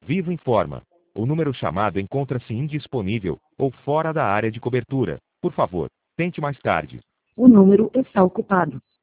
Vivo informa. O número chamado encontra-se indisponível ou fora da área de cobertura. Por favor, tente mais tarde. O número está ocupado.